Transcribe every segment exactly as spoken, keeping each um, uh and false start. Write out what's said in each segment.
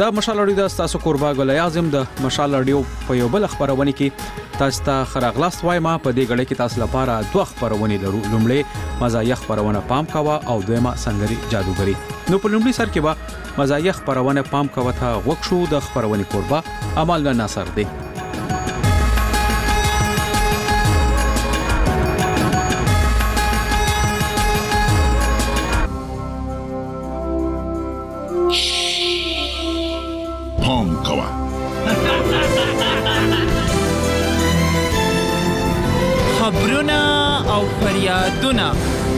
د مشال رادیو د تاسو قربا ګل اعظم د مشال رادیو په یو بل خبرونه کې تاسو ته خراغلاست وایم. په دې غړې کې تاسو لپاره دوه خبرونه لرو. لومړی مزایخ خبرونه پام کاوه او دویمه سنگري جادوګری. نو په لومړي سر کې به مزایخ خبرونه پام کاوه ته وښو د خبرونه قربا عمل ناصر دی. پام کوه خبرونه او فریادونه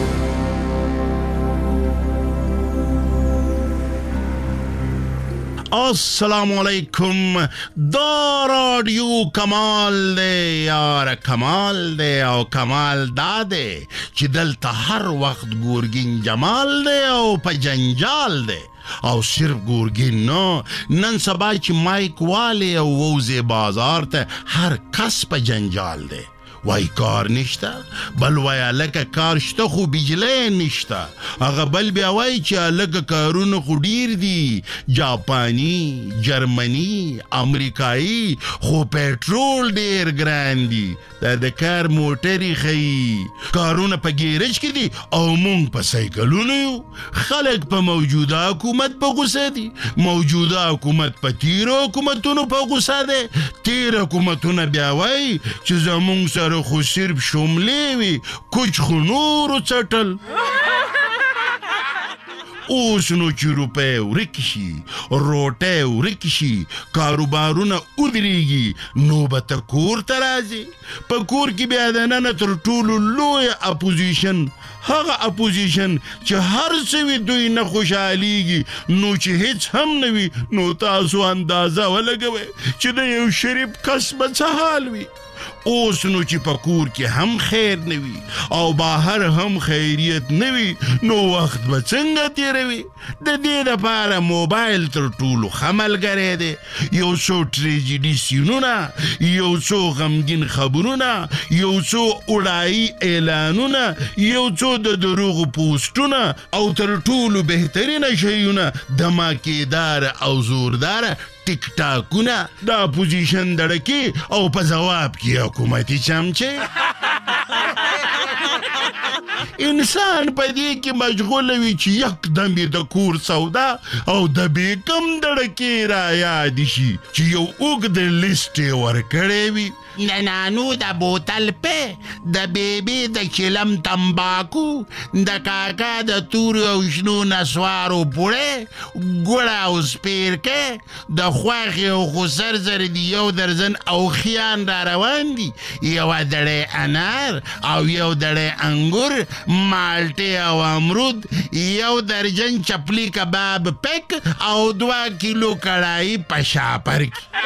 السلام علیکم. دا رادیو کمال دی یار، کمال دی او کمال دا دی چې دلته هر وخت ګورګین جمال دی او په جنجال دی. او صرف ګورګین نو، نن سبا چې مایک والی او ووزی بازار ته هر کس په جنجال دی. وای کار نشته، بل وای لکه کار شته خو بجلی نشته. هغه بل بیا وای چې لکه کارونه خو ډیر دي، جاپانی، جرمني، امریکایی، خو پټرول ډیر ګران دي. دا د کار موټری خي کارونه په ګیرج کې دي او مونږ په سایکلونو یو. خلک په موجوده حکومت په غوسه دي، موجوده حکومت په تیر حکومتونو په غوسه دي. تیر حکومتونه بیا وای چې زمونږ سره خو صرف شملې وي، کوچ خو نورو څټل. اوس نو چې روپۍ ورک شي، روټۍ ورک شي، کاروبارونه ودرېږي، نو به ته کور ته راځي. په کور کې بیا دننه تر ټولو لویه اپوزیشن، هغه اپوزیشن چې هر څه وي دوی نه خوشحالیږي، نو چې هیڅ هم نه وي نو تاسو اندازه ولګوئ چې د یو شریف کس به څه حال وي. اوس نو چې په کور کې هم خیر نه وي او بهر هم خیریت نه وي، نو وخت به څنګه تیروي؟ د دې لپاره موبایل تر ټولو ښه ملګری دی. یو څو ټریجډي سینونه، یو څو غمګین خبرونه، یو څو اړایي اعلانونه، یو څو د دروغو پوسټونه، او تر ټولو بهترینه شیونه دماکېدار او زوردار ټیک ټاکونه. د اپوزیشن دړکې او په ځواب کې حکومتي چمچې. انسان په دې کې مشغول وي چې یک دم یې د کور سودا او د بیکم دړکې را یاد شي چې یو اوږد لیست یې ورکړی وي. د نانو د بوتل پې، د بیبي د چلم تمباکو، د کاکا د تورو او شنو نسوارو پوړې، ګوړه او سپیرکې، د خواښې او خسر سره د یو درزن او خیان را روان دي. یوه دړۍ انار او یو دړۍ انګور، مالټې او امرود، یو درجن چپلی کباب پیک او دوه کیلو کړایي په شاپر کې.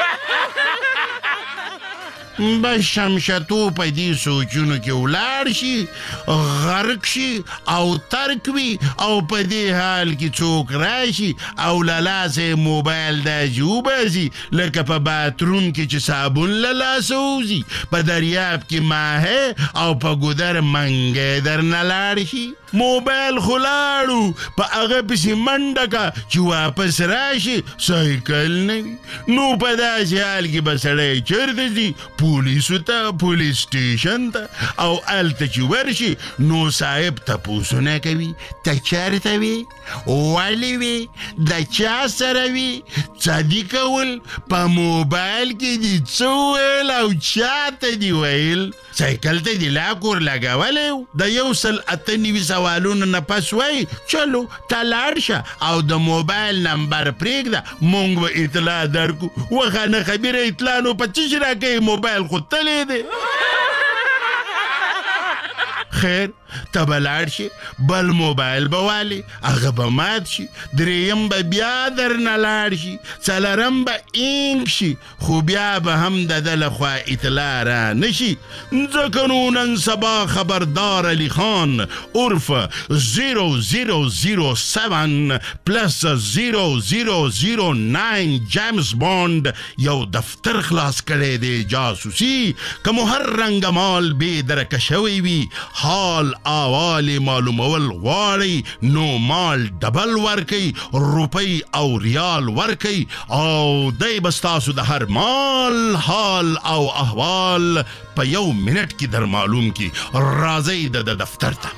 بس شمشتو په دې سوچونو کې ولاړ شي، غرق شي او ترک وي، او په دې حال کې څوک راشي او له لاسه موبایل داسې وباسي لکه په باتروم کې چې صابون له لاسه وځي، په دریاب کې ماهی او په ګودر منګی درنه لاړ شي. موبایل خو لاړو، په هغه پسې منډه که چې واپس راشي سایکل نه وي. نو په داسې حال کې به سړی چېرته ځي؟ پولیسو ته، پولیس سټیشن ته. او هلته چې ورشي نو صاحب تپوسونه کوي، ته چېرته وې، ولې وې، د چا سره وې، څه دي کول، په موبایل کې دي څه ویل او چاته دي ویل. سایکل ته دي لاکور لګولی و، د یو سل اته نوي سوالونو نه پس وایي چلو ته لاړ شه او د موبایل نمبر پرېږده، مونږ به اطلاع درکو. وخه نه خبیره اطلاع نو په څه شي راکوي، موبایل خو تلی دی. خیر ته به لاړ شي، بل موبایل به والي، هغه به مات شي، درېیم به بیا درنه لاړ شي، څلرم به اینګ شي، خو بیا به هم د ده لخوا اطلاع را نه شي. ځکه نو نن سبا خبردار علي خان عرف زیرو زیرو زیرو سیون پلس زیرو زیرو زیرو ناین جیمز بانډ یو دفتر خلاص کړی دی جاسوسي، که مو هر رنګه مال بې درکه شوی وي، حال احوال معلومول غواړئ نو مال ډبل ورکئ، روپۍ او ریال ورکئ او دی به ستاسو د هر مال حال او احوال په یو منټ کې در معلوم کی. راځئ د دفتر ته.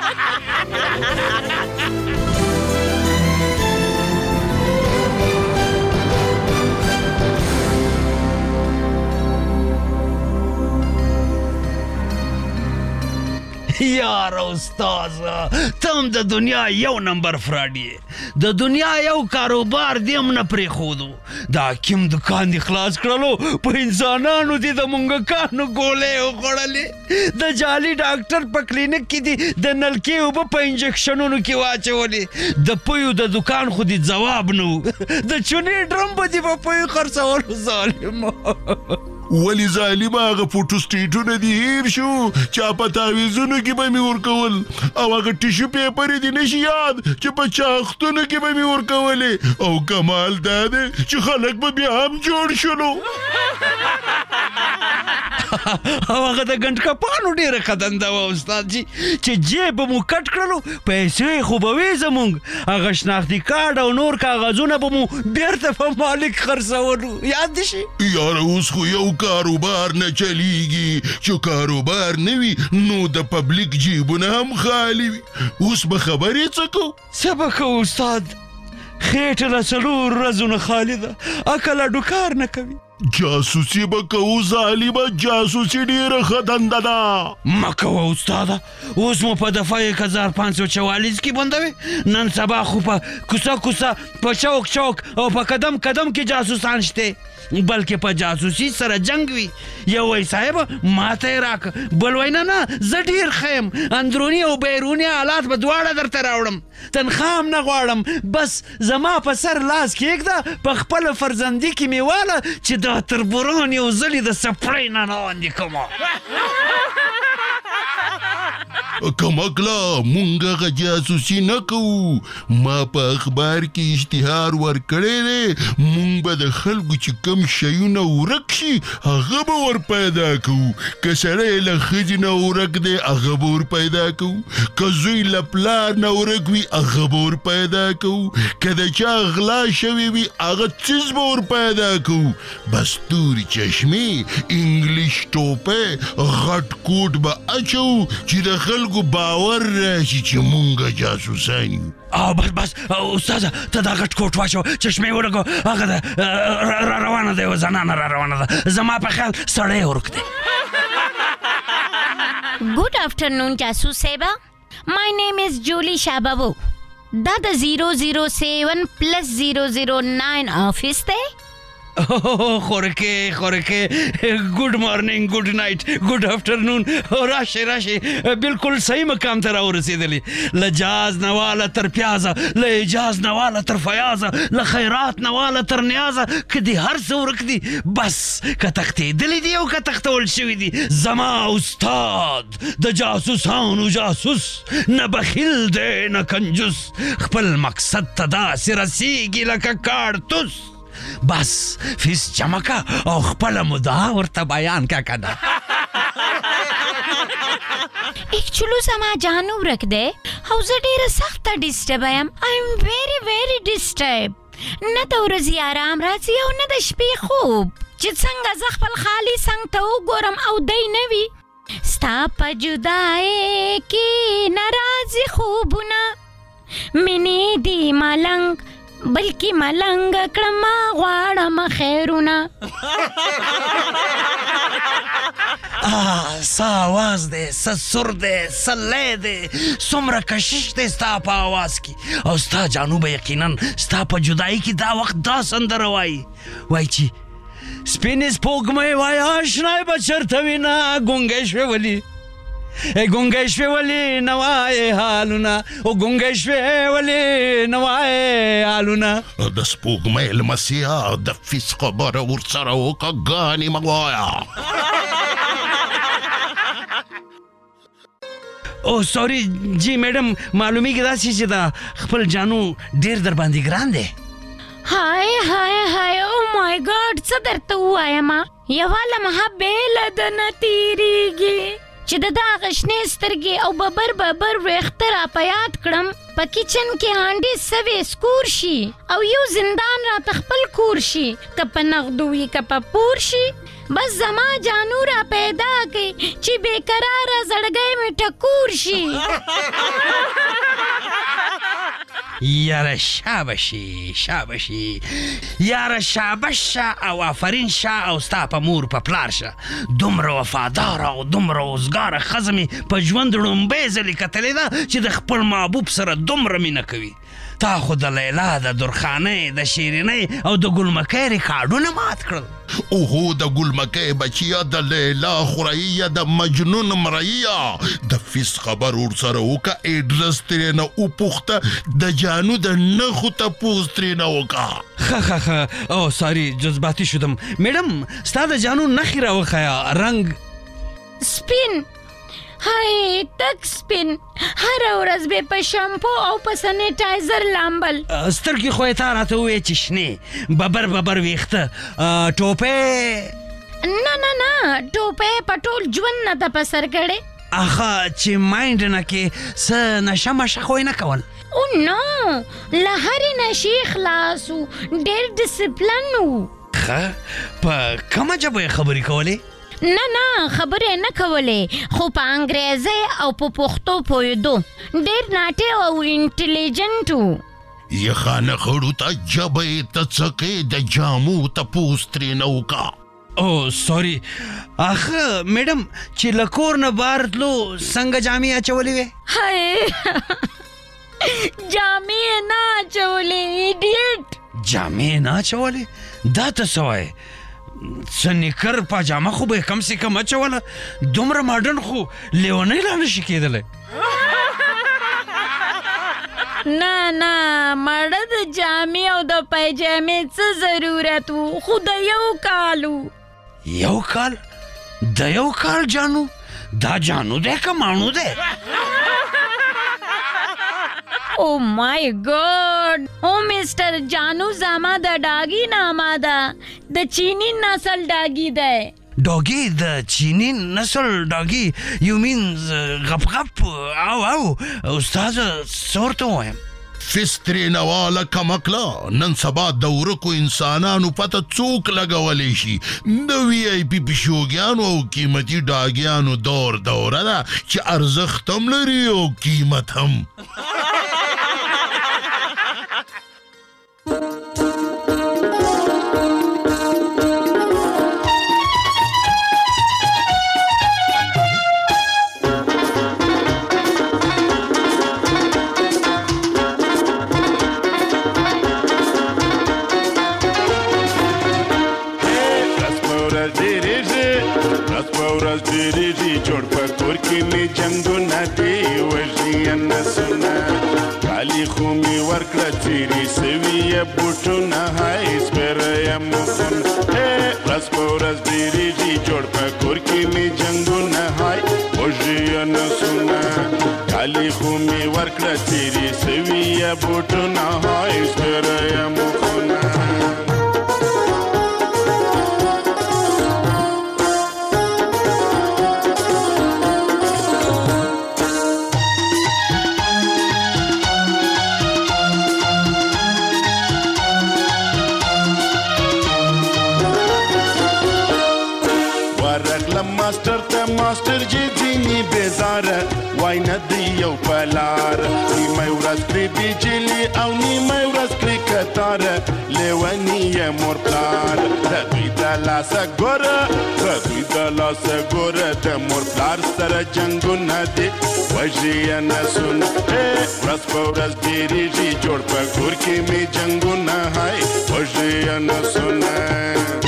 یار استاز تم د دنیا یو نمبر فراډ یې. د دنیا یو کاروبار دې هم نه پرېښودو. د حکیم دکان دې خلاص کړلو، په انسانانو دې د منګکانو ګولۍ وخوړلې، د جعلي ډاکټر په کلینیک کې دې د نلکې اوبه په انجکشنونو کې واچولې، د پویو د دکان خو دې ځواب نه و، د چونې ډرم به دې په پویو خرڅولو ظالمه. ولی ظالم هغه فوټو سټیټونه دي هیر شو چې په تعویزونو کې به مې ورکول، او هغه ټیشو پیپر دې نشي یاد چې په چاختونو کې به مې ورکولې، او کمال دا دی چې خلک به بیا هم جوړ شلو. او هغه د ګنډکپانو ډېره ښه دنده وه استاد جي، چې جیب به مو کټ کړلو، پیسې خو به وې زمونږ، هغه شناختي کارډ او نور کاغذونه به مو بېرته په مالک خرڅولو. یاد دې شي؟ یاره اوس خو یو کاروبار نه چلیږي، چې کاروبار نه وي نو د پبلک جیبونه هم خالی وي. اوس به خبرې څه کوو؟ څه به کوو استاد، خېټه له څلور ورځو نه خالي ده، عقل اډو کار نه کوي. جاسوسي به کوو ظالمه، جاسوسي ډېره ښه دنده ده. مه کوه استاده، اوس مو په دفعه یک هزار پنځ سوه چوالیس کې بندوې، نن سبا خو په کوڅه کوڅه، په چوک چوک او په قدم قدم کې جاسوسان شته، بلکې په جاسوسي سره جنگ وي. یو وای صاحب ماته یې راکه، بل وای نه نه زه ډېر ښه یم، اندروني او بیروني حالات به دواړه درته راوړم، تنخوا هم نه غواړم، بس زما په سر لاس کېږده، په خپله فرزندي کې مې واله چې دا تربوران یو ځلې د سپړۍ نه لاندې کړمه. کمکله مونږ هغه جاسوسي نه کوو، ما په اخبار کې اشتهار ورکړی دی، مونږ به د خلکو چې کم شیونه ورک شي هغه به ور پیدا کوو، که سړی له ښځې نه ورک دی هغه به ور پیدا کوو، که زوی له پلار نه ورک وي هغه به ور پیدا کوو، که د چا غلا شوی وي هغه څیز به ور پیدا کوو. بس تورې چشمې، انګلیش ټوپۍ، غټ کوټ به اچوو چې د خلکو باور راشي چې مونږ جاسوسان یو. او بس بس استاده ته دا غټ کوټ واچو، چشمې ولګو، هغه ده را روانه ده، یوه زنانه را روانه ده، زما په خیال سړی ورک دی. Good afternoon, جاسوس صاحبه. My name is Julie Shababu. دا د زیرو زیرو سیون پلس زیرو زیرو ناین آفیس دی؟ خورکه خورکه ګډ مارنینګ، ګډ نایټ، ګډ آفټرنون، راشي راشي، بالکل صحیح مقام ته راورسېدلې. له جاز نواله تر پیازه، له اجاز نواله تر فیازه، له خیرات نواله تر نیازه، که دې هر څه ورک دي، بس که تښتېدلي دي او که تښتول شوي دي، زما استاد د جاسوسانو جاسوس، نه بخیل دی نه کنجوس، خپل مقصد ته داسې رسېږي لکه کارتوس. بس فیس جمع کا او خپل مدعا ورته بیان کا کنه. ایکچولو زما جانو ورک دی او زه ډېره سخته ډسټرب یم. آی ایم ویری ویری ډسټرب. نه د ورځې آرام راځي او نه د شپې خوب، چې څنګه زه خپل خالي څنګ ته وګورم او دی نه وي. ستا په جدایۍ کې نه راځي خوبونه، مینې دي ملنګ بلکې ملنګ کړمه غواړم خیرونه. څه آواز دی، څه سر دی، څه لی دی، څومره کشش دی ستا په آواز کې، او ستا جانو به یقینا ستا په جدایي کې دا وخت دا سندره وایي، وایي چې سپینې سپوږمۍ وایي اشنای به چېرته وینه، ګونګی شوې ولي ګونګی شوې ولې نه وایې حالونه، او ګونګی شوې ولې نه وایې حالونه. د سپوږمۍ لمسیا د فیس خبره ورسره وکړه، ګانې مه وایه. او سوري جی میډم، معلومیږي داسې چې دا خپل جانو ډېر در باندې ګران دی. هاي هاي هاي او مای ګاډ، څه درته ووایم، یوه لمحه بېله ده نه تېرېږي چې د دا غشنې سترګې او ببر ببر ویښته را په یاد کړم په کچن کې هانډې سوې سکور شي او یو زندان راته خپل کور شي که په نغدو وي که په پور شي بس زما جانو را پیدا کړي چې بېقراره زړګی مې ټکور شي یاره شابشي شابشي یاره شابش شه او آفرین شه او ستا په مور په پلار شه دومره وفاداره او دومره اوزګاره ښځه مې په ژوند ړومبۍ ځلې کتلې ده چې د خپل محبوب سره دومره مینه کوي تا خو د لیلا د درخانۍ د شیرینۍ او د ګلمکۍ ریکارډونه مات کړل اوهو د ګلمکۍ بچیه د لیلا خوراییه د مجنون مراییه د فیس خبر ورسره وکړه ایډرس ترې نه وپوښته د جانو د نښو تپوس ترې نه وکړه ښه ښه ښه او ساري جذباتي شدم میډم ستا د جانو نښې راوښیه رنګ سپین هاي تک سپین هر ورځ به په شامپو او په سینیټایزر لامبل سترګې خو یې تا راته وویې چې شنې ببر ببر ویښته ټوپۍ نه نه نه ټوپۍ په ټول ژوند نه ده په سر کړې هغه چې ماینډ نه کې څه نشه مشه خو یې نه کول او نو له هرې نشې خلاص و ډېر ډسپلن و ښه په کومه ژبه یې خبرې کولې نه نه خبرې نه کولې خو په انګریزۍ او په پښتو پوهېدو ډېر ناټې او انټلیجنټ و یخانه خړو ته ژبه یې ته څکې د جامو تپوس ترې نه وکړه او سوري اخه میډم چې له کور نه بهر تلو څنګه جامې اچولې وې هاي جامې یې نه اچولې ایډیټ جامې نه اچولې دا ته څه وایې څه نیکر پاجامه خو به یې کم سے کم اچوله دومره ماډرن خو لیونۍ لا نشي کېدلی نه نه مړه د جامې او د پیجامې څه ضرورت و خو د یو کال و یو کال د یو کال جانو دا جانو دی که ماڼو دی او مای ګاډ او مسټر جانو زما د ډاګي نامه ده د چینی نسل ډاګي دی ډاګي د چینی نسل ډاګي یو مینز غپ غپ او او استاد څه ورته ووایم فیس ترې نه واله کمکله نن سبا د ورکو انسانانو پته څوک لګولی شي د وي آی پي پیشوګیانو او قیمتي ډاګیانو دور دوره ده چې ارزښت هم لري او قیمت هم جوړ په کور کې می جنګونه دی وژني نسونه کالي خو می ورکړه تیری سوي بوټونه هاي سپره مخون راس په ورځ ډېرېږي جوړ په کور کې می جنګونه هاي وژني نسونه کالي خو می ورکړه تیری سوي بوټونه هاي سپره مخونه ماستر ته ماستر جی ځینې بېزاره وای نه دی یو په لار نیمه ورځ کړې بجلي او نیمه ورځ کړې کتاره لیوني یې مور پلار د دوی د لاسه ګوره د دوی د لاسه ګوره د مور پلار سره جنګونه دي وژي یې نسونه ورځ په ورځ ډېرېږي جوړ په کور کې مې جنګونه هاي وژي یې نسونه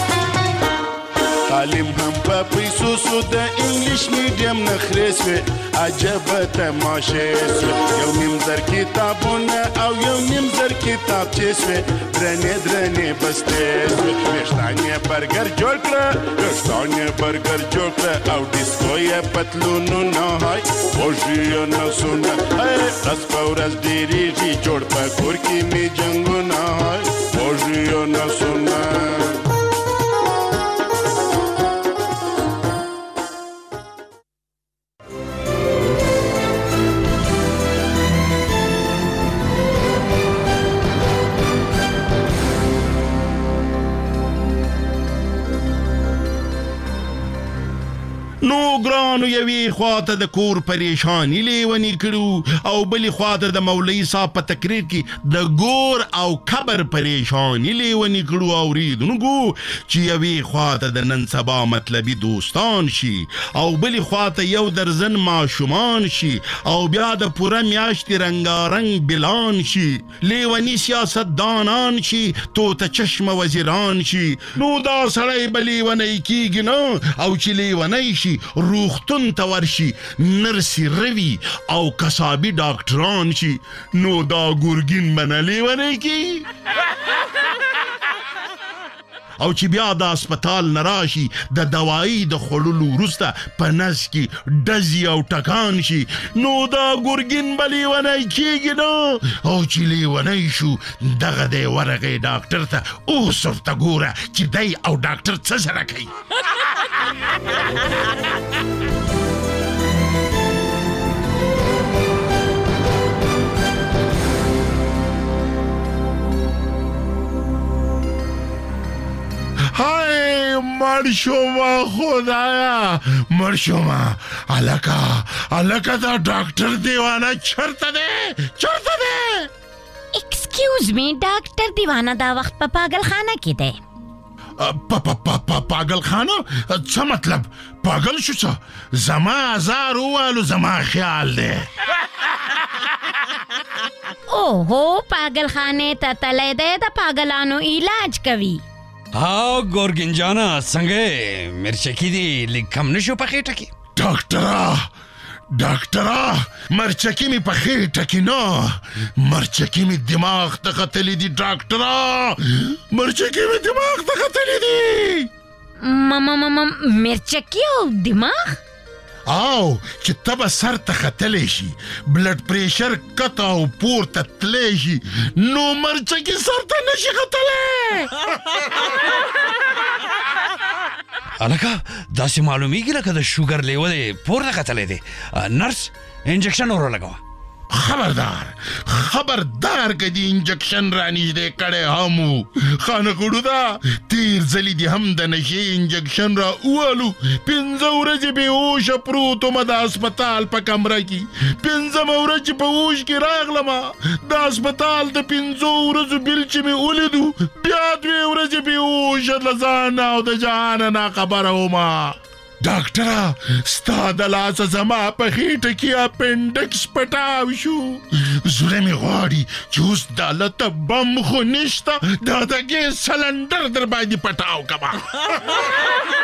تعلیم هم په پیسو سو د انګلیش میډیم نه خرېس وې عجب تماشې سوې یو نیم زر کتابونه او یو نیم زر کتابچې سوې درنې درنې بستې سوې ویښتان یې برګر جوړ کړه ویښتان یې برګر جوړ کړه او ډیسکو یې پتلونونه های خوږي نسونه هی ورځ په ورځ ډېرېږي جوړ په کور کې مې جنګونه های خوږي نسونه نو ګرانو یوې خواته د کور پریشانی لیونی کړو او بلې خواته د مولوي صاحب په تقریر کې د ګور او قبر پریشانی لیونی کړو اوریدونکو چې یوې خواته د نن سبا مطلبي دوستان شي او بلې خواته یو درزن ماشومان شي او بیا د پوره میاشتې رنګارنګ بلان شي لیونی سیاستدانان شي توته چشمه وزیران شي نو دا سړی به لیونی کیږي نه او چې لیونی شي روغتون ته ورشي نرسي روي او کسابي ډاکټران شي نو دا ګورګین به نه لیونی کی او چې بیا د هسپتال نه راشي د دوایي د خوړلو وروسته په نس کې ډزي او ټکان شي نو دا ګورګین به لیونی کیږي نه او چې لیونی شو دغه دی ورغی ډاکټر ته اوس ورته ګوره چې دی او ډاکټر څه سره کوي های مر شما خدایا مر شما الکا الکا دا ډاکټر دیوانه چرته ده چرته ده ایکسکیوز می ډاکټر دیوانه دا وخت په پاگلخانه کې دی پا پا پا پا پاگل خانه څه مطلب پاگل شو څه زما هزار ووالو زما خیال دی اوهو پاگلخانه ته تلی دی د پاگلانو علاج کوي ها ګورګین جانا څنګه مرچکی دی لږ کم نشو په خېټه کې ډاکټره ډاکټره مرچکی می په خېټه کې نه مرچکی می دماغ ته ختلی دی ډاکټره مرچکی می دماغ ته ختلی دی ماما ماما مرچکی او دماغ او چې تبه سر ته ختلی شي بلډ پریشر کته او پورته تلی شي نو مرچکی سر ته نشي ختلی الکه داسې معلومیږي لکه د شوګر لیول یې پورته ختلی دی نرس انجکشن ور ولګوه خبردار خبردار که دی انجکشن را نږدې کړی هم و خانقړو ده تیر ځلي دې هم د نشې انجکشن را ووالو پنځه ورځې بېهوشه پروت ومه د هسپتال په کمره کې پنځمه ورځ چې په هوش کې راغلمه د هسپتال د پنځو ورځو بیل چې مې ولیدو بیا دوې ورځې بېهوشه له ځانه او د جهانه ناخبره ومه ډاکټره ستا د لاسه زما په خېټه کې اپنډکس پټاو شو زړه مې غواړي چې اوس دا لته بم خو نشته دا د ګیس سلنډر در باندې پټاو کما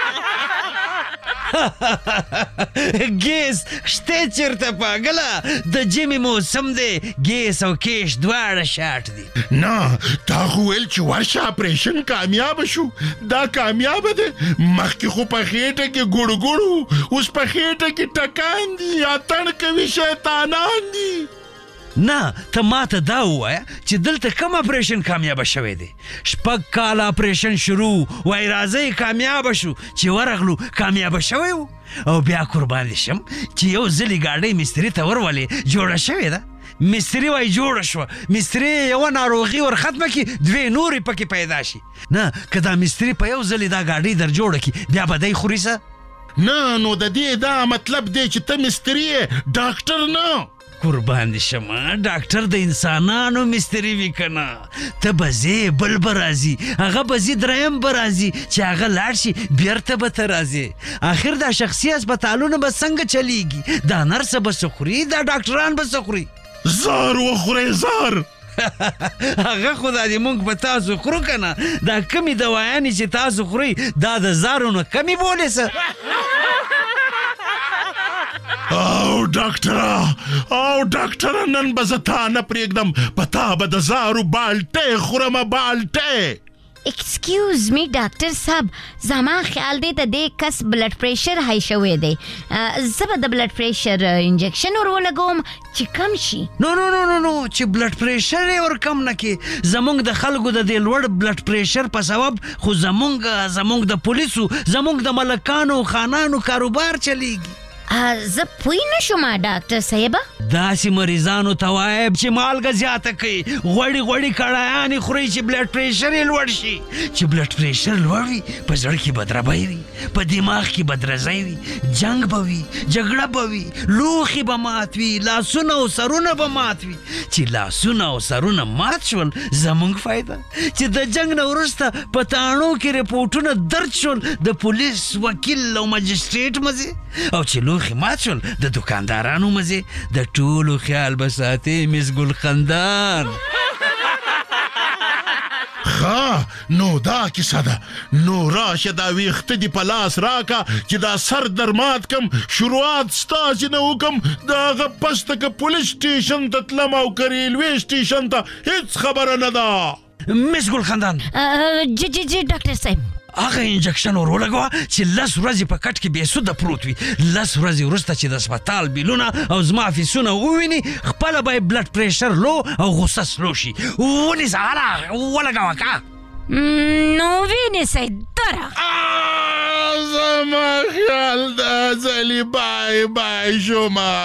ګیس شته چېرته پاګله د ژمي موسم دی ګیس او کیش دواړه شاټ دي نه تا خو ویل چې ورشه اپریشن کامیابه شو دا کامیابه دی مخکې خو په خېټه کې ګوړ ګوړ اوس په خېټه کې ټکان دي یا تڼ کوي شیطانان دي نه ته ماته دا ووایه چې دلته کم اپریشن کامیابه شوی دی شپږ کاله اپریشن شروع وای راځئ کامیابه شو چې ورغلو کامیابه شوی و او بیا قربان دې شم چې یو ځلې ګاډۍ مستري ته ورولې جوړه شوې ده مستري وای جوړه شوه مستري یوه ناروغي ور ختمه کړي دوې نورې پکې پیدا شي نه که دا مستري په یو ځلې دا ګاډۍ در جوړه کړي بیا به دی خوري څه نه نو د دې دا مطلب دی چې ته مستري یې ډاکټر نه قربان دې شمه ډاکټر د انسانانو مستري وي کنه ته به ځې بل به راځي هغه به ځي دریم به راځي چې هغه لاړ شي بیرته به ته راځې اخر دا شخصي هسپتالونه به څنګه چلیږي دا نرسه به څه خوري دا ډاکټران به څه خوري زار وخورئ زار هغه خو دا دې مونږ په تاسو خورو که نه دا کمې دوايانې چې تاسو خورئ دا د زارو نه کمې بولې څه او او ډاکټره او ډاکټره نن به زه تا نه پرېږدم په تا به د زارو بالټۍ خورمه بالټۍ. ایکسکیوز می ډاکټر صاحب زما خیال دی د دې کس بلډ پریشر های شوی دی. زه به د بلډ پریشر انجکشن ور ولګوم چې کم شي. نو نو نو نو نو چې بلډ پریشر یې ور کم نه کې. زمونږ د خلکو د دې لوړ بلډ پریشر په سبب خو زمونږ زمونږ د پولیسو زمونږ د ملکانو خانانو کاروبار چلیږي. زه پوی نشم ډاکټر صاحب. داسې مریضانو ته وایب چې مالګه زیاته کوي غوړي غوړي کړایانې خوري چې بلډ پریشر یې لوړ شي. چې بلډ پریشر لوړ وي په زړه کې بدربی وي په دماغ کې بدرزی وي جنگ به وي جګړه به وي لوښي به مات وي لاسونه او سرونه به مات وي. چې لاسونه او سرونه مات شول زمونږ فایده. چې د جنگ نه وروسته په تاڼو کې رپورټونه درد شول د پولیس وکیل او مجسټریټ مزې او چې لوښي مات شول د دکاندارانو مزې. د ټولو خیال به ساتې مس ګل خندان. ښه نو دا کیسه ده. نو راشه دا ویښته دې په لاس راکه چې دا سر در مات کم شروعات ستاسې نه وکم د هغه پسته که پولیس سټیشن ته تلم او که ریلوې سټیشن ته هېڅ خبره نه ده. مس ګل خندان جی جی جی ډاکټر صاحب هغه انجکشن ور ولګوه چې لس ورځې په کټ کې بې سوده پروت وي. لس ورځې وروسته چې د هسپتال بیلونه او زما فیسونه وویني خپله به یې بلډ پریشر لو او غصه سلو شي. ونیسه هله ولګوه که نو وینیسئ دره. زما خیال دا ځلې بای بای شومه.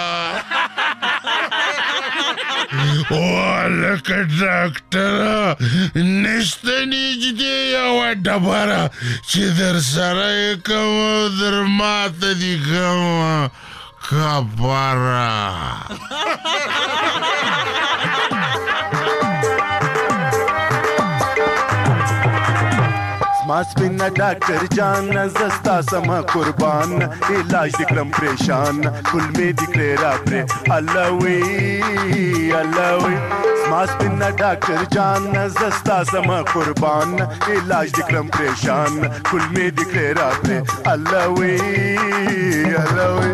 ولکه ډاکټره نشته نږدې یوه ډبره چې در سره یې کوم او در ماته دې کومه کبره. ما سپینه ډاکټر جان زستا سما قربان علاج دې کړم پریشان کلمې دې کړې را پرې الله وی الله وی. ما سپینه ډاکټر جان زستا سما قربان علاج دې کړم پریشان کلمې دې کړې را پرې الله وی الله وی.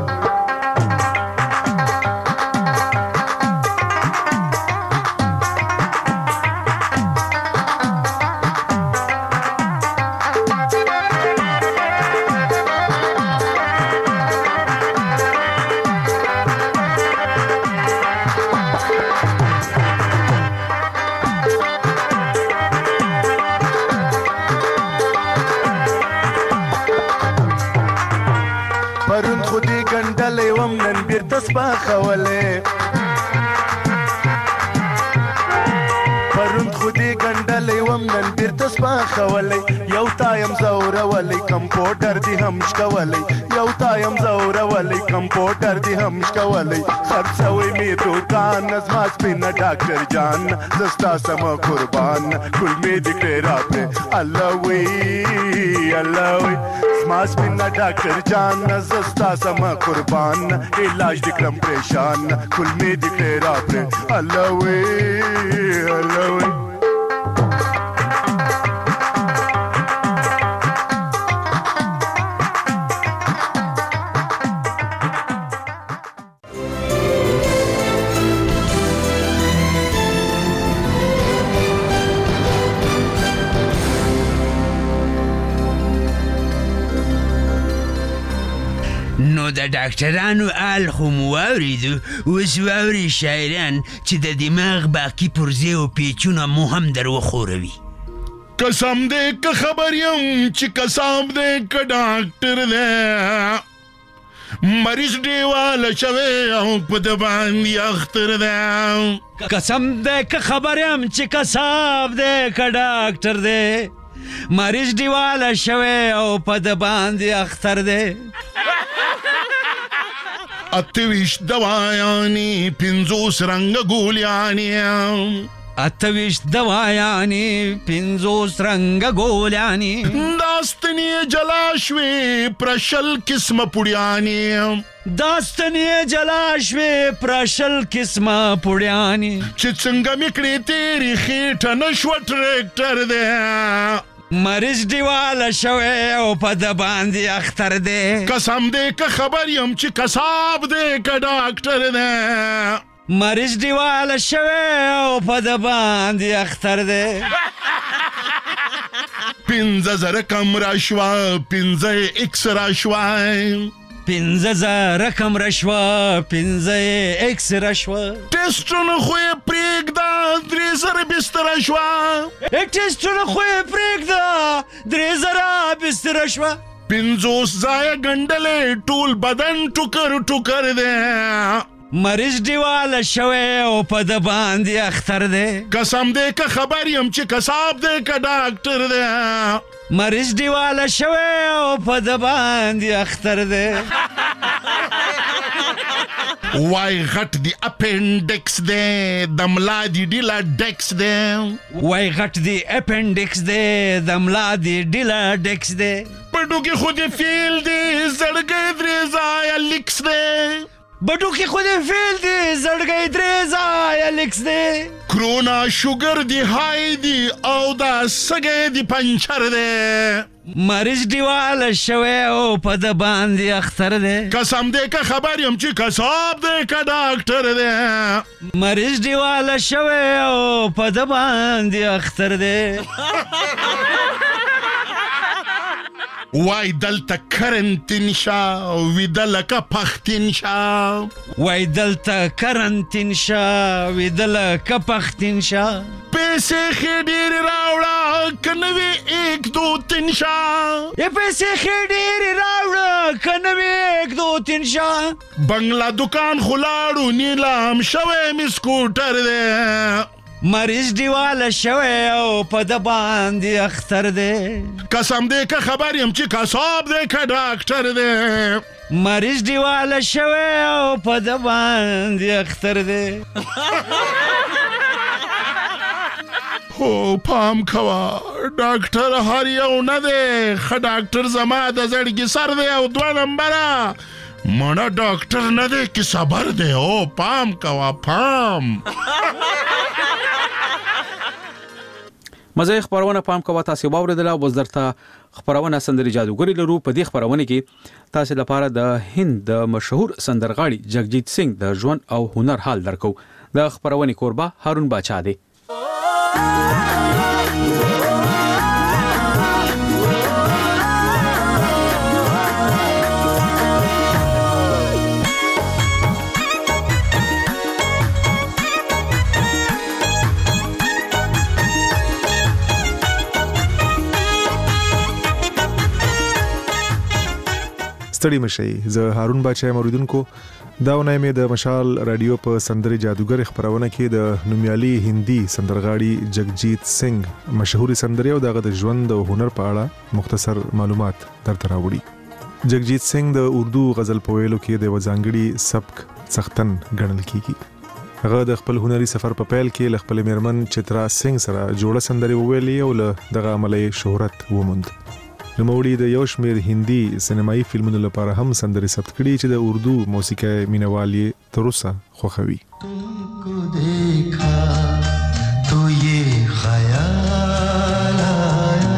پخولې پرون خو دې ګنډلې وم نن بیرته سپخولې یو تایم زورولې کمپوټر دې هم شکولې یو تایم زورولې کمپوټر دې هم شکولې خرڅوي مې دوکان زما سپینه ډاکټر جان زستا سم قربان کلمې دې کړې را پرې الله وی الله وی. زما سپینه ډاکټر جان زستا سم قربان علاج دې کړم پریشان کلمې دې کړې را پرې الله وی الله وی. نو د ډاکټرانو حال خو مو واورېدو. اوس واورئ شاعران چې د دماغ باقي پرزې او پیچونه مو هم در وښوروي. قسم دې که خبر یم چې قسم دې که ډاکټر دی مریض ډیواله شوی او په د باندې اختر دی. قسم دې که خبر یم چې قسم دې که ډاکټر دی مریض ډیواله شوی او په د باندې اختر دی. اتویشت دواياني پنځوس رنګه ګولیانې اتویشت دوايانې پنځوس رنګه ګولیانې داستنې جلا شوې پرشل قسمه پوډیانې داستنې جلا شوې پرشل قسمه پوډیانې چې څنګه مې کړې تیرې خېټه نه شوه ټریکټر دی مریض دیواله شوی او په د باندې اختر دی قسم دې که خبر یم چې کساب دې که ډاکټر دی مریض دیواله شوی او په د باندې اختر دی پنځه زره کم را شوه پنځه ایکس را شوه پنځه زره کم را شوه پنځه ایکس را شوه ټیسټونه خو یې پرېږده درې زره بستره شوه ټیسټونه خو یې پرېږده درې زره بستره شوه پنځوس ځایه ګنډلې ټول بدن ټوکر ټوکر دی مریض دیواله شوی او په د باندې اختر دی قسم دې که خبر یم چې کساب دی که ډاکټر دی مریض دیواله شوی او په د باندې اختر دی وای غټ دی اپنډکس دی د ملا دی ډیلا ډکس دی وای غټ دی اپنډکس دی د ملا دی ډیلا ډکس دی پټو کې خو دې فیل دی زړګی درې ځایه لیکس دی بټو کې خو دې فیل دی زړګی درې ځایه لیکس دی کرونا شوګر دی های دی او دا سګی دی پنچر دی مریض دیواله شوی او په د باندې اختر دی قسم دې که خبر یم چې کساب دی که ډاکټر دی مریض دیواله شوی او په د باندې اختر دی وای دلته کرنتین شا ویده لکه پختین شا وای دلته کرنتین شا ویده لکه پختین شا پیسې ښې ډېرې راوړه که نه وي ایک دو تین شا یې پیسې ښې ډېرې راوړه که نه وي ایک دو تین شا بنګله دکان خو لاړو نیلام شوی می سکوټر دی مریض دیواله شوی او په د باندې اختر دی قسم دې که خبر یم چې کساب دی که ډاکټر دی مریض دیواله شوی او په د باندې اختر دی هو پام کوه ډاکټر هر یو نه دی ښه ډاکټر زما د زړګي سر دی او دوه نمبره مړه ډاکټر نه دی که صبر دی او پام کوه پام مزه خبرونه پام کوه تاسو واوریدله اوس درته خبرونه سندري جادوګری لرو په دې خبرونه کې تاسو لپاره د هند د مشهور سندرغاړي جگجیت سنگ د ژوند او هنر حال درکو د خبرونه کوربه هارون باچا دی ستړي مشي زه هارون باچا موریدونکو دا ونې مې د مشال رادیو په سندري جادوګر خبرونه کې د نومیالي هندي سندرغاړي جگجیت سنگ مشهوري سندري او دغه د ژوند او هنر په اړه مختصر معلومات درته راوړي جگجیت سنگ د اردو غزل په ویلو کې د وځانګړي سبک څښتن ګڼل کیږي هغه د خپل هنري سفر په پیل کې ل خپل میرمن چترا سنگ سره جوړه سندري وویلې او له دغه عملي شهرت وموند نوموړي د یو شمېر هندي سینمایي فلمونو لپاره هم سندري ثبت کړي چې د اردو موسیقي مینوالي تر اوسه خوښوي तुमको देखा तो ये ख्याल आया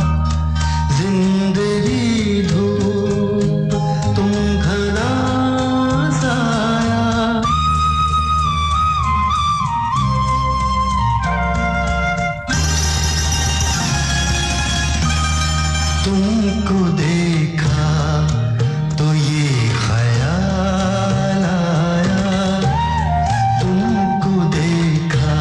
जिंदगी धूप तुम घना साया तुमको देखा तो ये ख्याल आया तुमको देखा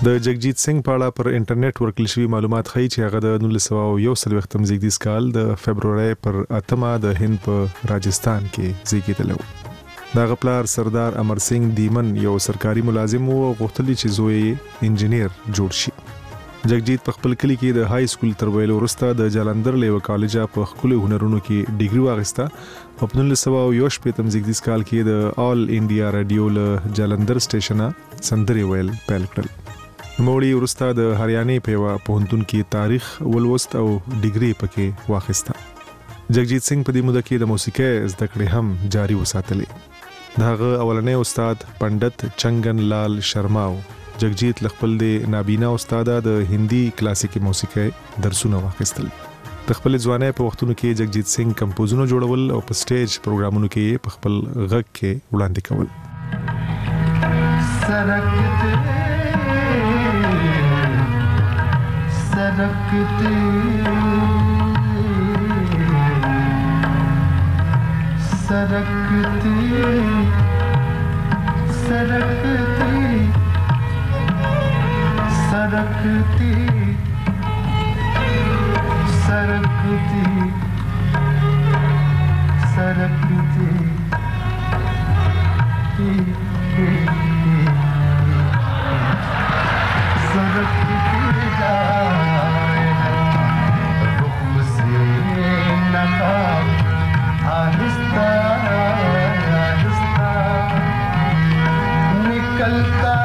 د جگجیت سنگ په اړه پر انټرنیټ ورکړل شوي معلومات ښیي چې هغه د نولس سوه یو څلوېښتم زیږدیز کال د فبرورۍ پر اتمه د هند په راجستان کې زیږېدلی و. د هغه پلار سردار امر سنگ دیمن یو سرکاري ملازم و او غوښتل چې زوی یې انجینیر جوړ شي. جگجیت په خپل کلی کې د های سکول تر ویلو وروسته د جالندر له یوه کالجه په ښکلو هنرونو کې ډیګري واخیسته او په نولس سوه یو شپېتم زیږدیز کال کې د آل انډیا راډیو له جالندر سټیشنه سندرې ویل پیل کړل. نوموړي وروسته د هریانې په یوه پوهنتون کې تاریخ ولوست او ډیګري پکې واخیسته. جگجیت سنگ په دې موده کې د موسیقۍ زده کړې هم جاري وساتلې. د هغه اولنی استاد پنډت چنگن لال شرما و. جگجیت له خپل د نابینا استاده د هندي کلاسیکي موسیقۍ درسونه واخیستل. د خپل ځوانۍ په وختونو کې جگجیت سنگ کمپوزونه جوړول او په سټیج پروګرامونو کې په خپل غږ کې وړاندې کول. سرکتے سرکتے سرکتے سرکتے सरकती सरकती सरकती सरकती जाए रुख से नकाब आहिस्ता आहिस्ता निकलता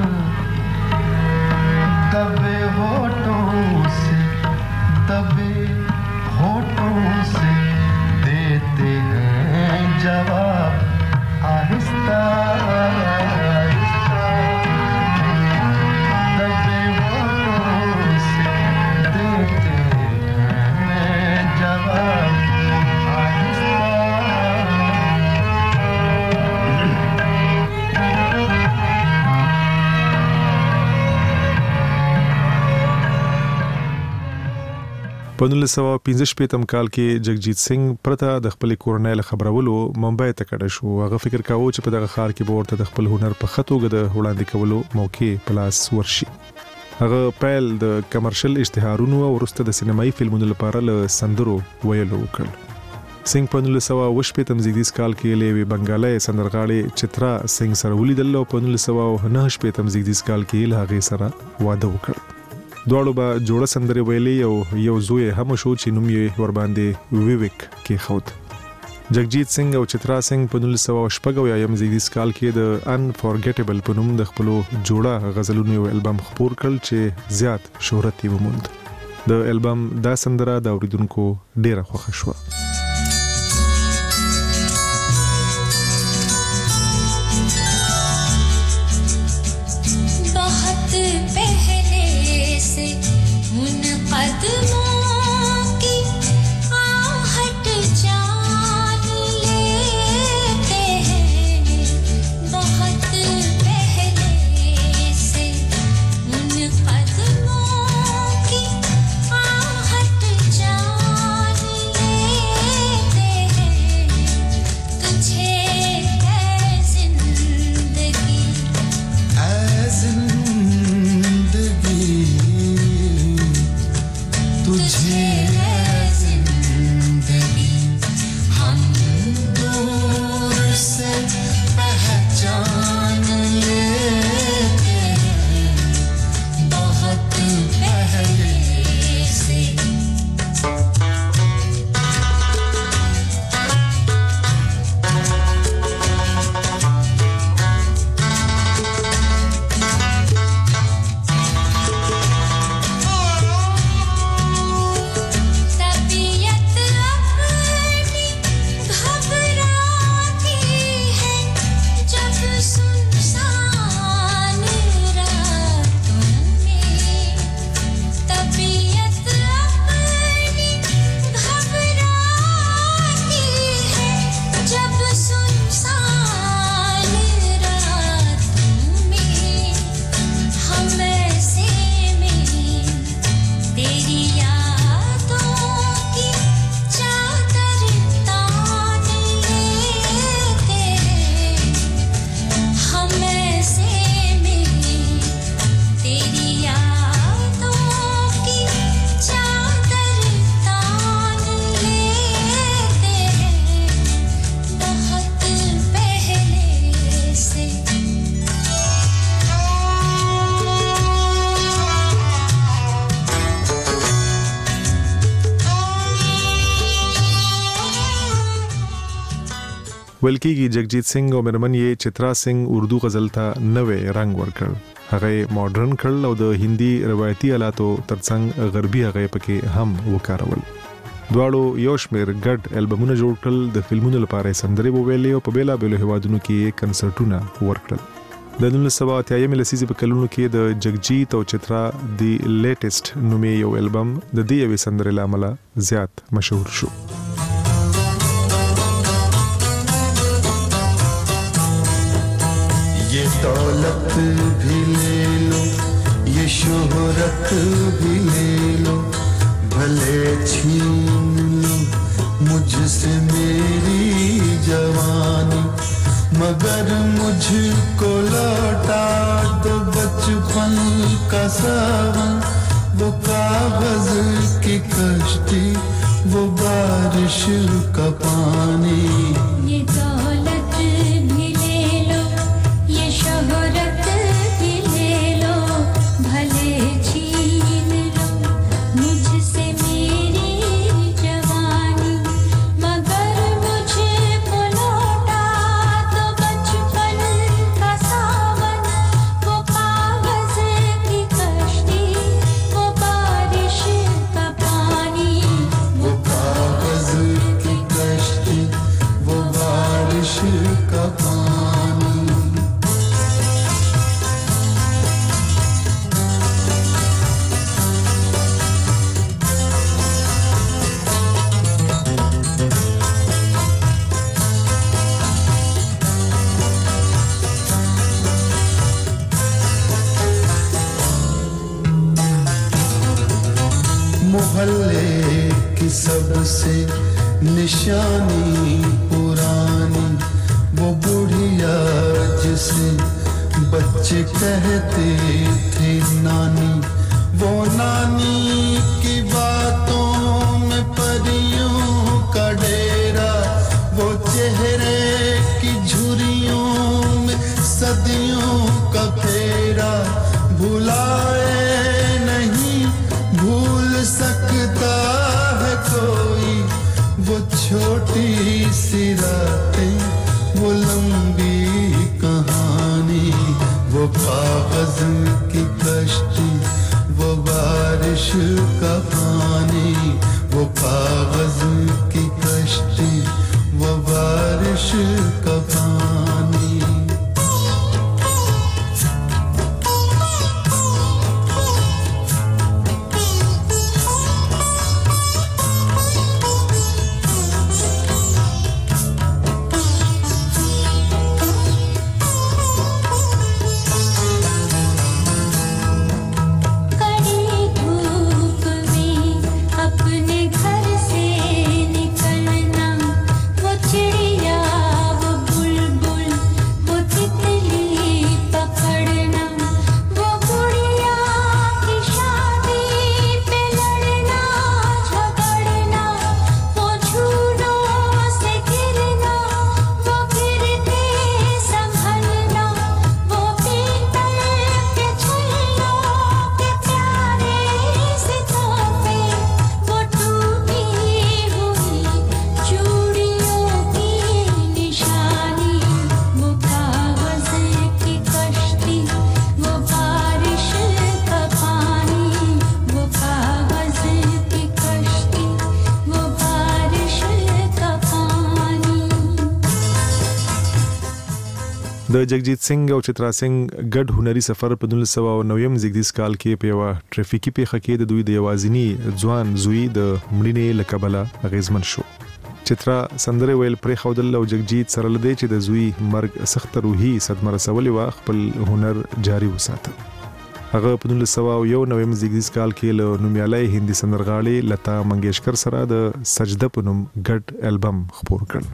दबे होठों से दबे په نولس سوه پنځه شپېتم کال کې جگجیت سنگ پرته د خپل کورنۍ له خبرولو ممبئی ته کډه شو. هغه فکر کاوه چې په دغه ښار کې به ورته د خپل هنر په ښه توګه د وړاندې کولو موقع په لاس ورشي. هغه پیل د کمرشل اشتهارونو او وروسته د سینمایي فلمونو لپاره له سندرو ویلو وکړ. سنگ په نولس سوه اوه شپېتم زیږدیز کال کې له یوې بنګالۍ سندرغاړې چترا سنگ سره ولیدل او په نولس سوه نهه شپېتم زیږدیز کال کې له هغې سره واده وکړ. دواړو به جوړه سندرې ویلې او یو زوی هم شو چې نوم یې ورباندې ویویک کېښود. جگجیت سنگ او چترا سنگ په نولس سوه شپږ اویایم زیږدیز کال کې د انفورګیټیبل په نوم د خپلو جوړه غزلونو یو البم خپور کړ چې زیات شهرت یې وموند. د البم دا سندره د اوریدونکو ډیره خوښه شوه. ولکېږي جگجیت سنگ او مرمن یې چترا سنگ اردو غزل ته نوې رنگ ورکړ. هغه ماډرن کړل او د هندي روایتي آلاتو ترڅنګ غربي هغه پکې هم وکارول. دواړو یو شمېر ګډ البمونه جوړ کړل، د فلمونو لپاره سندرې وویلې او په بیلابېلو هیوادونو کې کنسرټونه ورکړل. د نولس سوه اتیایم لسیزې په کلونو کې د جگجیت او چترا دی لیټیسټ نومې یو البم د دې یوې سندرې له امله زیات مشهور شو. ये दौलत भी ले लो, ये शोहरत भी ले लो, भले छीन लो मुझसे मेरी जवानी, मगर मुझको लौटा दो बचपन का सावन, वो कागज की कश्ती, वो बारिश का पानी. ये दौलत भी ले लो, ये शोहरत भी ले लो, भले छीन लो मुझसे मेरी जवानी, मगर मुझको लौटा दो बचपन का सावन, वो कागज की कश्ती, वो बारिश का पानी. वो कागज की कश्ती, वो बारिश का पानी. मोहल्ले थी सबसे निशानी पुरानी, वो बुढ़िया जिसे बच्चे कहते थे नानी, वो नानी की बातों में परियों का डेरा, वो चेहरे की झुर्रियों में सदियों का फेरा, भुलाए नहीं भूल सकता है कोई, वो छोटी सी रातें, वो लंबी कहानी, वो कागज की कश्ती, वो बारिश का पानी, वो कागज की कश्ती, वो बारिश का पानी। د جگجیت سنگ او چترا سنگ ګډ هنري سفر په نولس سوه نوي زیږدیز کال کې په یو ټریفیکي پیښه کې د دوی د یوازینی ځوان زوی د مړینې لکبله غیزمن شو. چترا سندره ویل پرې خودل او جگجیت سره لدی چې د زوی مرګ سخت روحي صدمه رسولي وا خپل هنر جاری وساته. هغه په نولس سوه یو نوي زیږدیز کال کې له نومیالۍ هندي سندرغاړي لتا منګیشکر سره د سجده په نوم ګډ البم خپور کړ.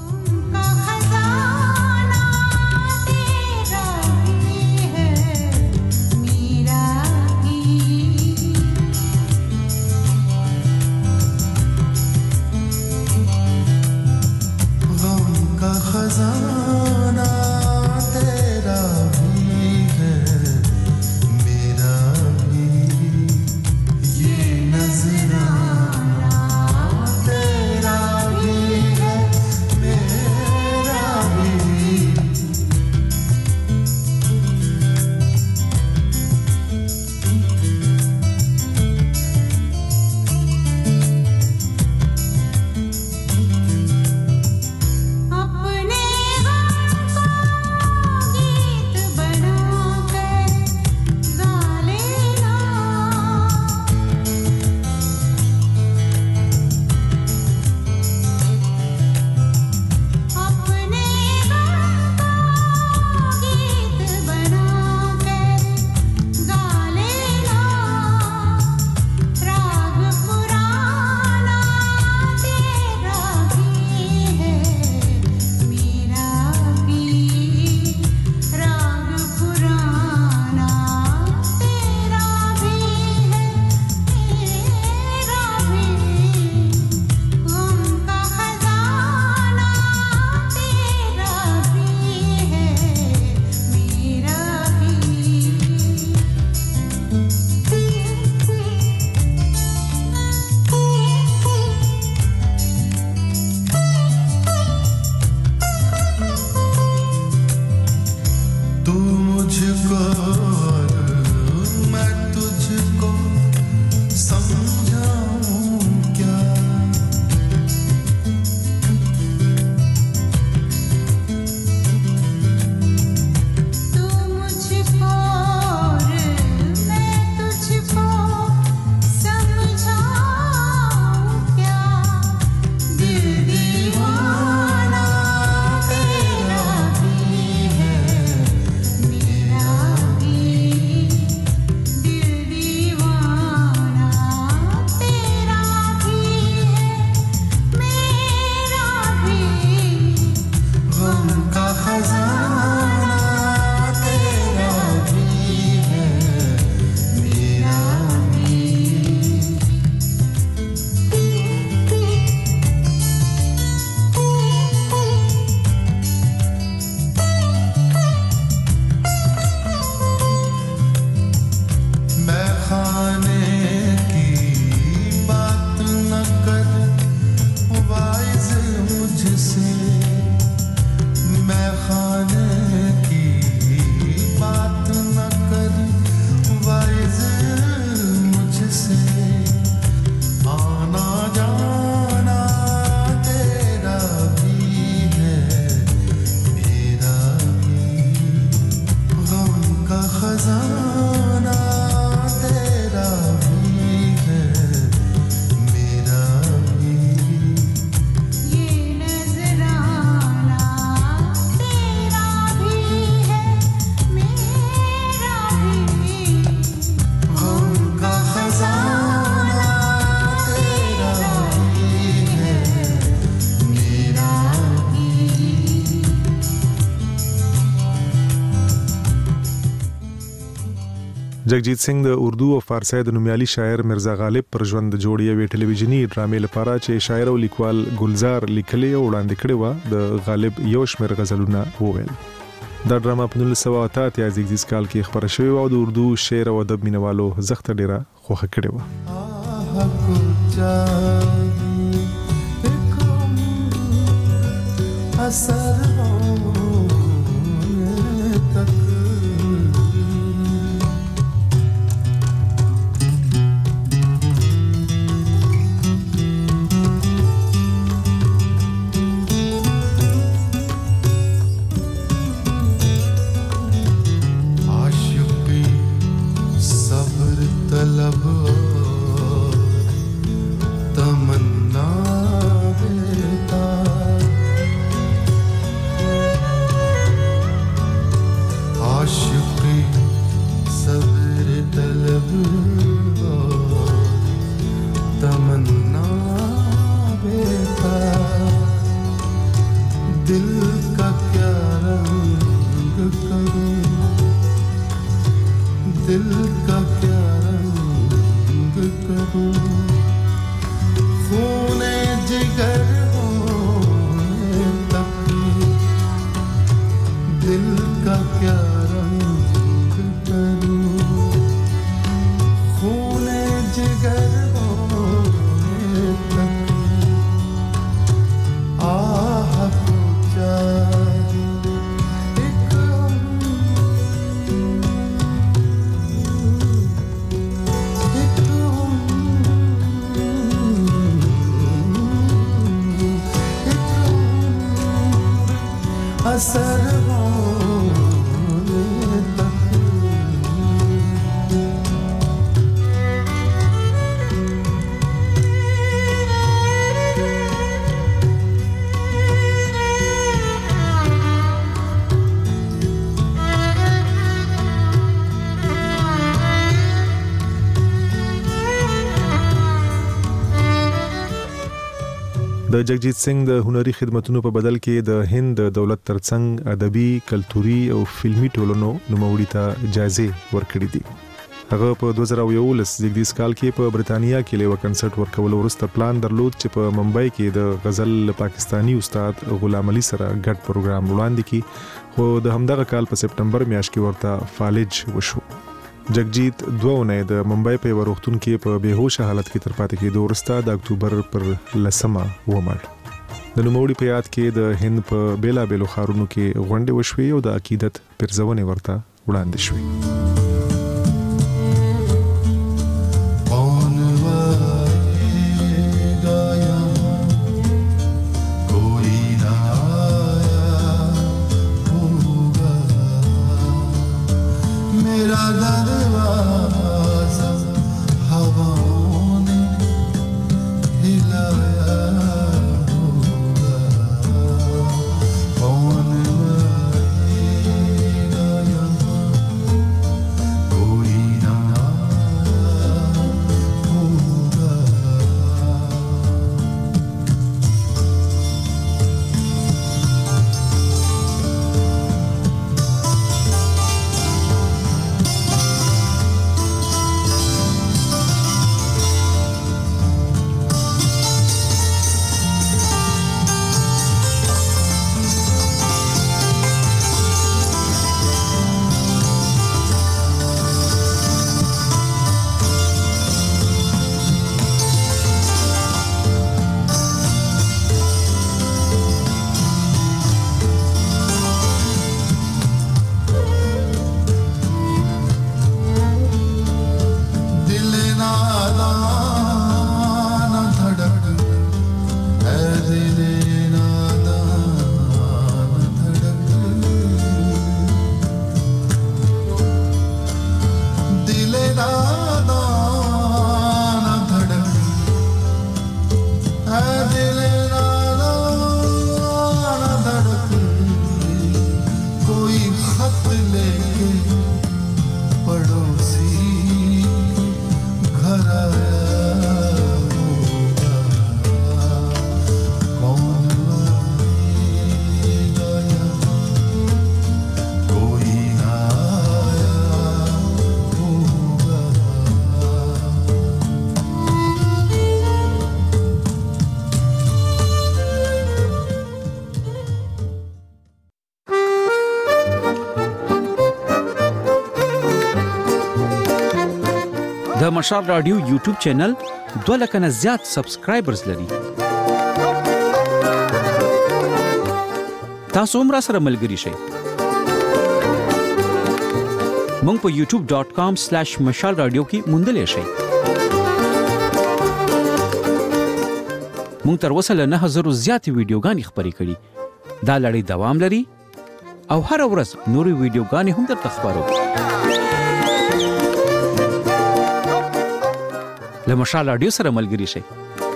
खजाना तेरा भी है मेरा भी, ये नजराना तेरा भी है मेरा भी। جگجیت سنگ د اردو او فارسی د نومیالي شاعر مرزا غالب پر ژوند جوړ یوې ټلویزیونی ډرامې لپاره چې شاعر او لیکوال ګلزار لیکلې او وړاندې کړې و د غالب یو شمېر غزلونه وویل. دا ډرامه په نولس سوه اته اتیا زیږدیز کال کې خپره شوې وه او د اردو شعر او ادب مینوالو زښته ډېره خوښه کړې وه. د جگجیت سنگ د هنري خدماتونو په بدل کې د هند د دولت ترڅنګ ادبي، کلتوري او فلمي ټولنو نوموړي ته جایزې ورکړې دي. هغه په دوه زره یولس زیږدیز کال کې په برتانیا کې له کنسرت ورکول وروسته پلان درلود چې په ممبئی کې د غزل پاکستانی استاد غلام علي سره ګډ پروګرام وړاندې کړي، خو د همدغه کال په سپټمبر میاشت کې ورته فالج وشو. جگجیت دوه اونۍ د ممبئی په وروختون کې په بیهوشه حالت کې تر پاتې کېدو وروسته د اکتوبر پر لسمه ومړ. د نوموړي په یاد کې د هند په بیلابېلو ښارونو کې غونډې وشوې او د عقیدت پرزونې ورته وړاندې شوې. د مشال رادیو یوټیوب چینل دوه لکه نه زیات سبسکرایبرز لري. تاسو هم راسره ملګري شئ. مونږ په یوټیوب ډاٹ کام سلیش مشال رادیو کې موندلای شئ. مونږ تر اوسه له نه هزار زیاتې ویډیوګانې خپرې کړي. دا لړۍ دوام لري او هر ورځ نورې ویډیوګانې هم درته خپرو. له مشال رادیو سره ملګري شئ.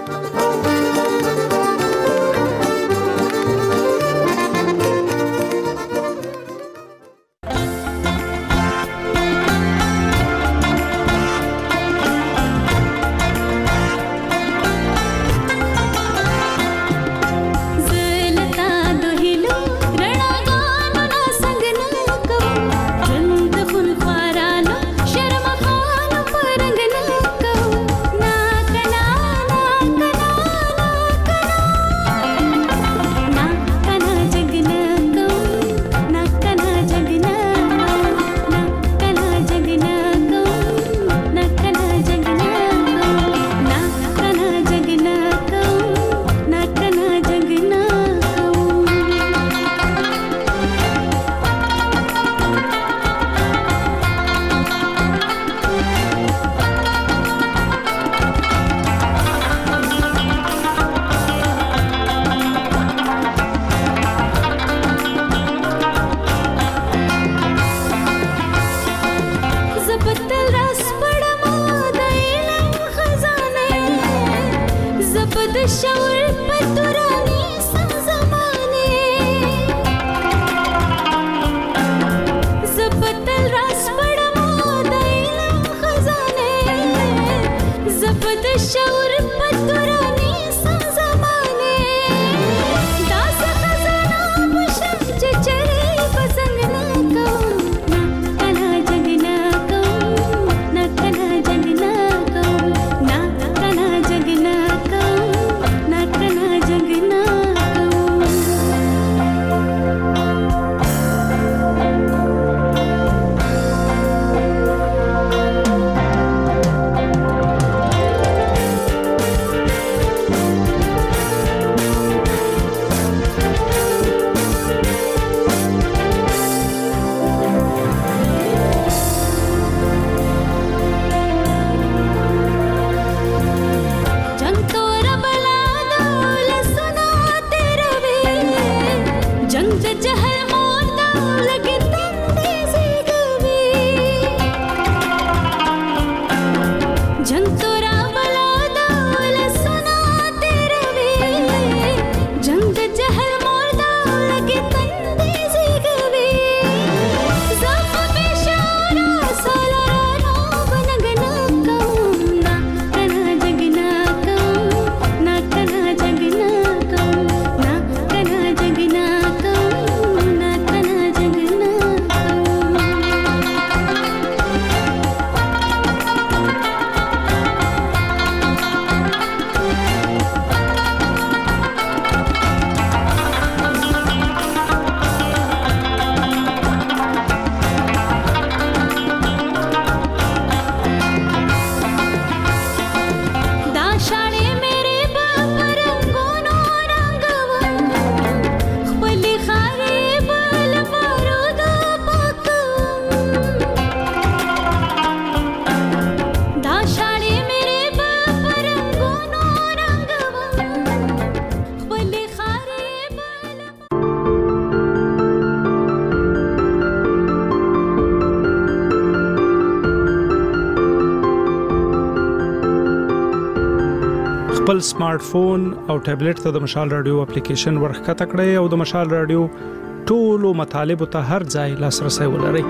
خپل سمارټ فون او ټابلیټ ته د مشال رادیو اپلیکیشن ورخکته کړئ او د مشال رادیو ټولو مطالبه ته هر ځای لاسرسي ولرئ.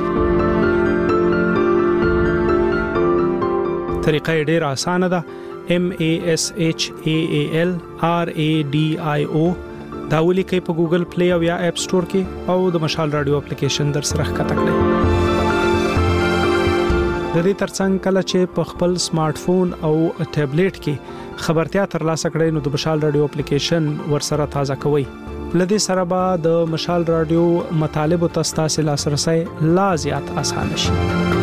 طریقه ډیره اسانه ده. M A S H A A L R A D I O دا ولیکئ په ګوګل پلی او یا اپ سٹور کې او د مشال رادیو اپلیکیشن در سره ښکته کړئ. د دې ترڅنګ کله چې په خپل سمارټ فون او ټابلیټ کې خبرتیا ترلاسه کړئ نو د مشال رادیو اپلیکیشن ورسره تازه کوئ. لدې سره به د مشال رادیو مطالب او تاسو لاسرسي لا زیات اسانه شي.